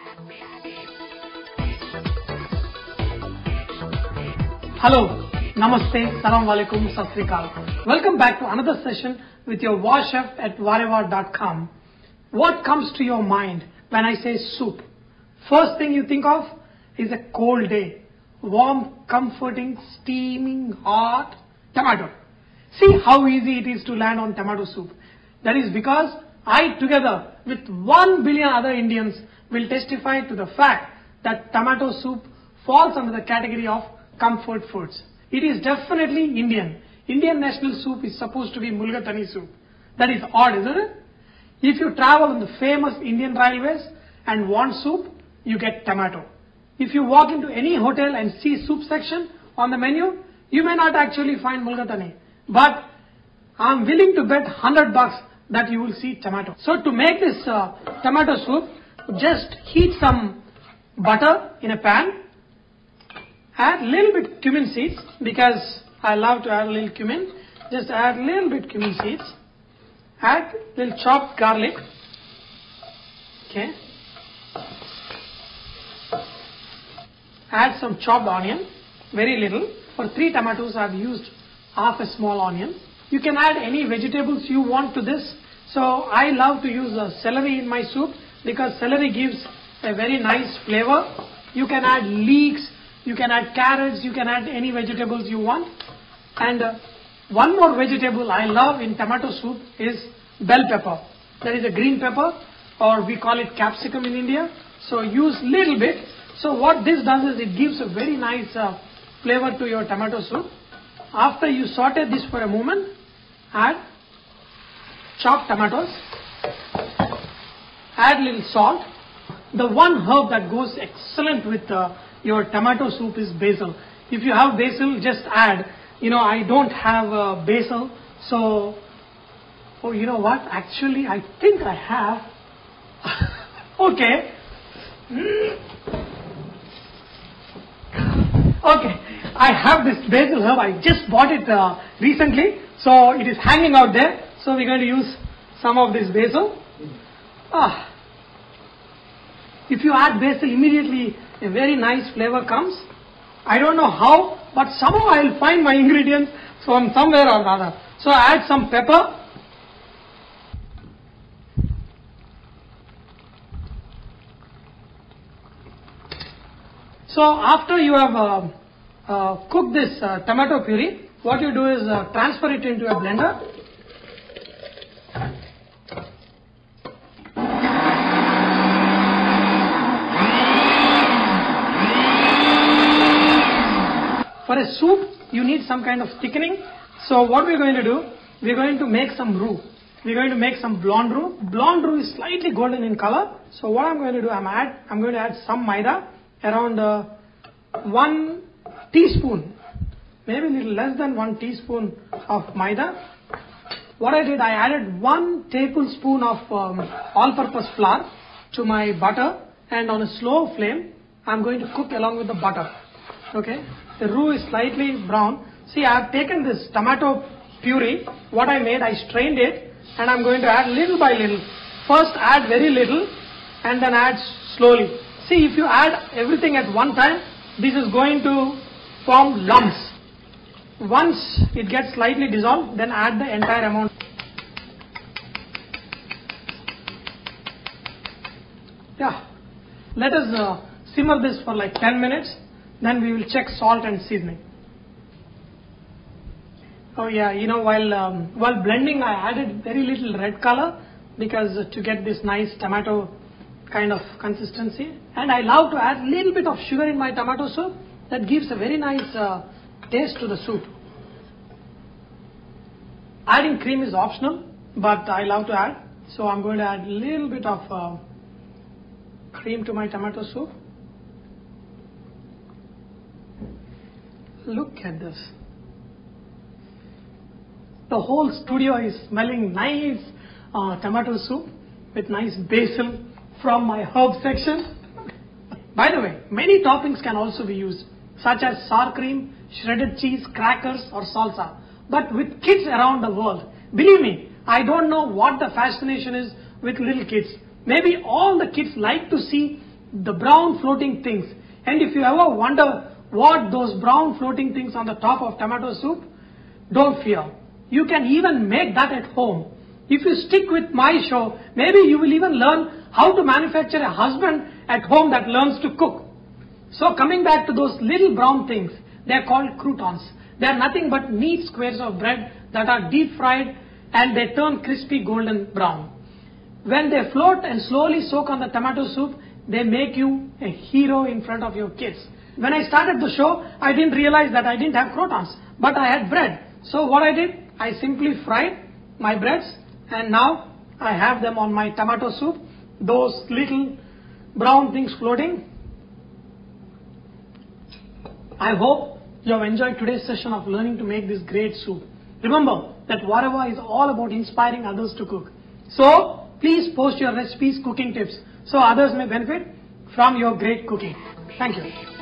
Hello, Namaste, Salam Alaikum, Sat Sri Akal. Welcome back to another session with your war chef at Vareva.com. What comes to your mind when I say soup? First thing you think of is a cold day. Warm, comforting, steaming, hot tomato. See how easy it is to land on tomato soup. That is because I, together with 1 billion other Indians, will testify to the fact that tomato soup falls under the category of comfort foods. It is definitely Indian. Indian national soup is supposed to be mulgatani soup. That is odd, isn't it? If you travel on the famous Indian railways and want soup, you get tomato. If you walk into any hotel and see soup section on the menu, you may not actually find mulgatani. But I'm willing to bet $100 that you will see tomato. So to make this tomato soup, just heat some butter in a pan. Add a little bit cumin seeds because I love to add a little cumin. Just add a little bit cumin seeds. Add a little chopped garlic. Okay. Add some chopped onion. Very little. For 3 tomatoes I have used half a small onion. You can add any vegetables you want to this. So I love to use celery in my soup because celery gives a very nice flavor. You can add leeks. You can add carrots, you can add any vegetables you want. And one more vegetable I love in tomato soup is bell pepper. That is a green pepper, or we call it capsicum in India. So use little bit. So what this does is it gives a very nice flavor to your tomato soup. After you saute this for a moment, add chopped tomatoes, add little salt. The one herb that goes excellent with your tomato soup is basil. If you have basil, just add. I don't have basil, so you know what? Actually, I think I have. Okay. Okay, I have this basil herb. I just bought it recently, so it is hanging out there. So we're going to use some of this basil. If you add basil, immediately a very nice flavor comes. I don't know how, but somehow I will find my ingredients from somewhere or other. So add some pepper. So after you have cooked this tomato puree, what you do is transfer it into a blender. For a soup, you need some kind of thickening. So what we're going to do, we're going to make some roux. We're going to make some blonde roux. Blonde roux is slightly golden in color. So what I'm going to do, I'm going to add some maida, around 1 teaspoon, maybe a little less than 1 teaspoon of maida. What I did, I added 1 tablespoon of all-purpose flour to my butter, and on a slow flame, I'm going to cook along with the butter. Okay. The roux is slightly brown. See, I have taken this tomato puree. What I made, I strained it, and I'm going to add little by little. First add very little, and then add slowly. See, if you add everything at one time, this is going to form lumps. Once it gets slightly dissolved, then add the entire amount. Yeah. Let us simmer this for like 10 minutes. Then we will check salt and seasoning. Oh yeah, while blending I added very little red color because to get this nice tomato kind of consistency. And I love to add a little bit of sugar in my tomato soup. That gives a very nice taste to the soup. Adding cream is optional, but I love to add. So I'm going to add a little bit of cream to my tomato soup. Look at this. The whole studio is smelling nice tomato soup with nice basil from my herb section. By the way, many toppings can also be used, such as sour cream, shredded cheese, crackers or salsa. But with kids around the world, believe me, I don't know what the fascination is with little kids. Maybe all the kids like to see the brown floating things. And if you ever wonder what those brown floating things on the top of tomato soup, don't fear. You can even make that at home. If you stick with my show, maybe you will even learn how to manufacture a husband at home that learns to cook. So coming back to those little brown things, they are called croutons. They are nothing but neat squares of bread that are deep fried and they turn crispy golden brown. When they float and slowly soak on the tomato soup, they make you a hero in front of your kids. When I started the show, I didn't realize that I didn't have croutons, but I had bread. So what I did, I simply fried my breads and now I have them on my tomato soup, those little brown things floating. I hope you have enjoyed today's session of learning to make this great soup. Remember that Vareva is all about inspiring others to cook. So please post your recipes, cooking tips, so others may benefit from your great cooking. Thank you.